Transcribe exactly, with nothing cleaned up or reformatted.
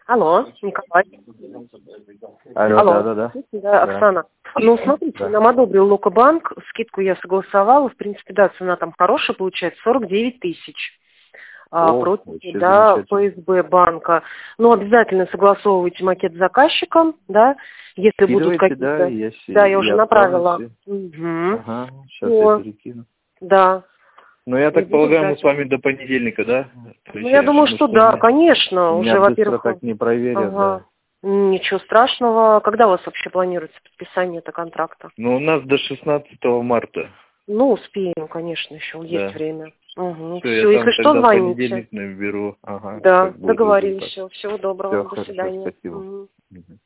Алло, Николай. Алло, Алло. да, да, да. Да, Оксана. Ну, смотрите, Да. нам одобрил Локобанк, скидку я согласовала, в принципе, да, цена там хорошая получается, сорок девять тысяч. А, О, против, вообще да, замечательно. ФСБ банка. Ну, обязательно согласовывайте макет с заказчиком, да, если будут Скидывайте, да, какие-то... я, се- Да, я уже я отправлю направила. все. Угу. Ага, сейчас я Все, перекину. да. Ну, я И так буду полагаю, мы ждать. с вами до понедельника, да, Ну, я встречаемся? думаю, Ну, что что, да, меня, конечно, меня уже, быстро во-первых, так не проверят, ага, да. ничего страшного. Когда у вас вообще планируется подписание этого контракта? Ну, у нас до шестнадцатого марта, Ну, успеем, конечно, еще есть да. время. Угу. Все, я Все, там если что, тогда в звоните. понедельник наберу, ага, Да, как будет договорились. результат. Все, всего доброго, Все, до хорошо, свидания. спасибо. Мгм. Мгм.